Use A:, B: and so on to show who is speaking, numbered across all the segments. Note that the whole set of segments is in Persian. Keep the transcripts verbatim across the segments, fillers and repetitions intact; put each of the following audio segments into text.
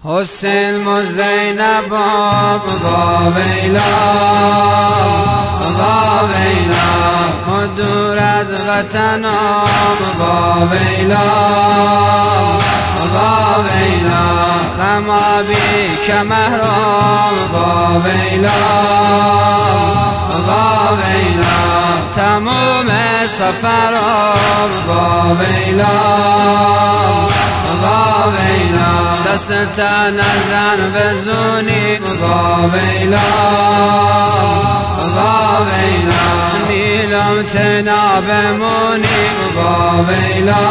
A: حسین و زینب با ویلا با ویلا و دور از وطنم با ویلا با ویلا خمابی که محرم با ویلا با ویلا تمام سفرم با ویلا با ویلا دست نزن بزونی با ویلا با ویلا نیلم تنا بمونی با ویلا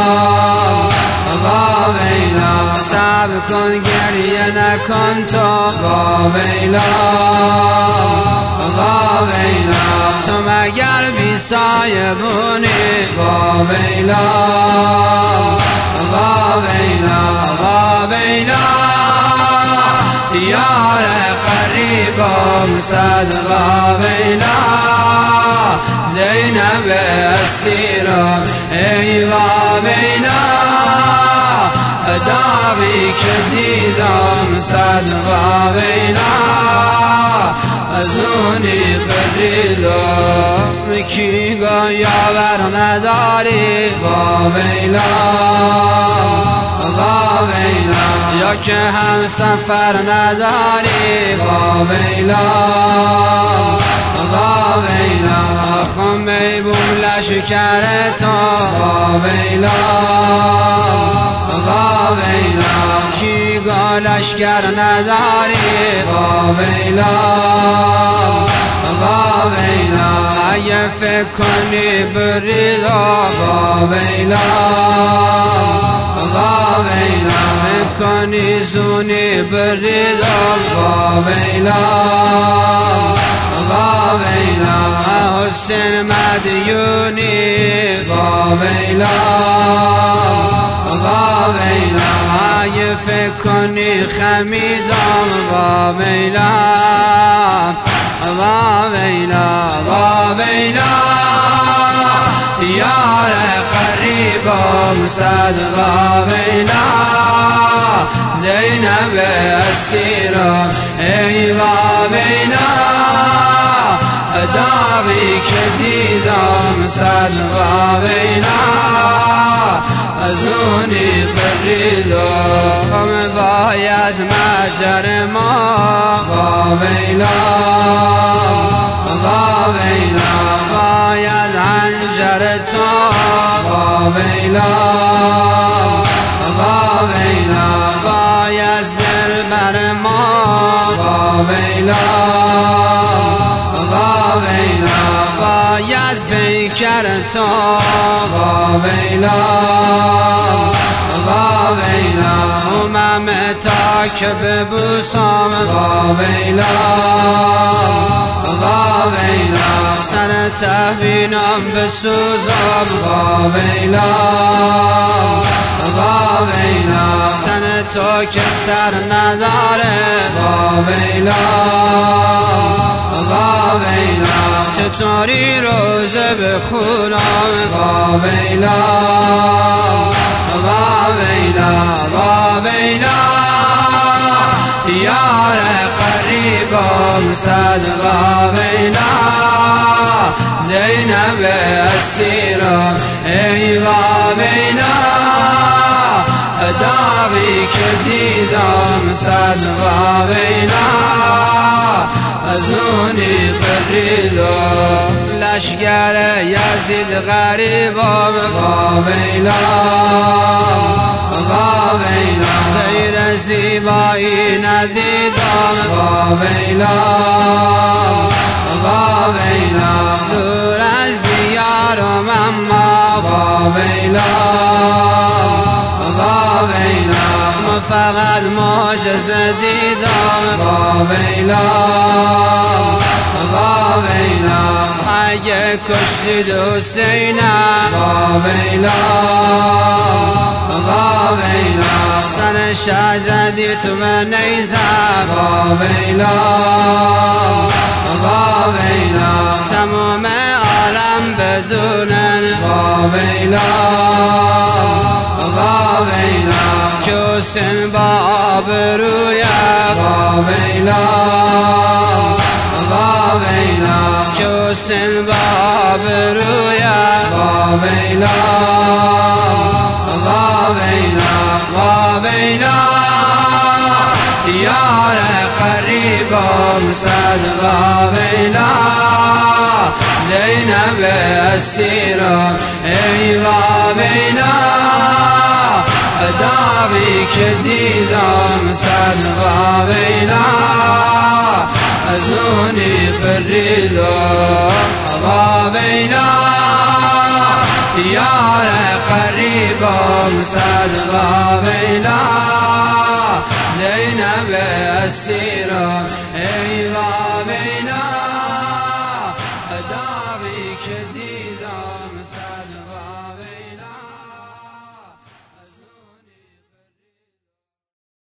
A: با ویلا صبر کن گریه نکن تو با ویلا با ویلا تو مگر بی سایبونی با ویلا با ویلا با ویلا یار قریبم صد با ویلا زینب اسیرم ای با ویلا داوی که دیدم صد با ویلا ازونی پریدم کی گو یاور نداری با ویلا با ویلا یا که هم سفر نداری با ویلا با ویلا خمی بوم لشکر تو با ویلا با ویلا کی گو لشکر نداری با ویلا با ویلا اگه فکر کنی بریدا با ویلا با ویلا فکر کنی زونی بریدا با ویلا با ویلا حسین مدیونی با ویلا با ویلا اگه فکر کنی خمیدم با ویلا با ویلا با ویلا یار قریبم صد با ویلا زینب اسیرم ای با ویلا داوی که دیدم صد با ویلا ازونی پریدم باید مجر ما با ویلا با ویلا باید هنجر تو با ویلا با ویلا باید دل بر ما با ویلا با ویلا باید بیکر تو با ویلا با ویلا امم تا که ببوسم با ویلا با ویلا سر تهبینم بسوزم با ویلا با ویلا تن تو که سر نداره با ویلا با ویلا چطوری روزه بخونم با ویلا با ویلا با ویلا یار قریبم صد با ویلا زینب اسیرم ای با ویلا داوی که دیدم صد با ویلا ازونی پریدم لشگر یزید غریبم با ویلا با ویلا غیر زیبایی ندیدم با ویلا با ویلا دور از دیارم اما با ویلا با ویلا فقط معجزه دیدم با ویلا با ویلا اگه کشتید حسینم با ویلا با ویلا سر شهزادی تو من نیزم با ویلا با ویلا تمام عالم بدونن با ویلا با ویلا حسن باب رویا بابینا بابینا حسن باب رویا بابینا بابینا بابینا یار قریبم صد بابینا زینب اسیرم ای بابینا داغی که دیدم صد بابینا ازونی پریدم بابینا یار قریبم صد بابینا زینب اسیرم ای بابینا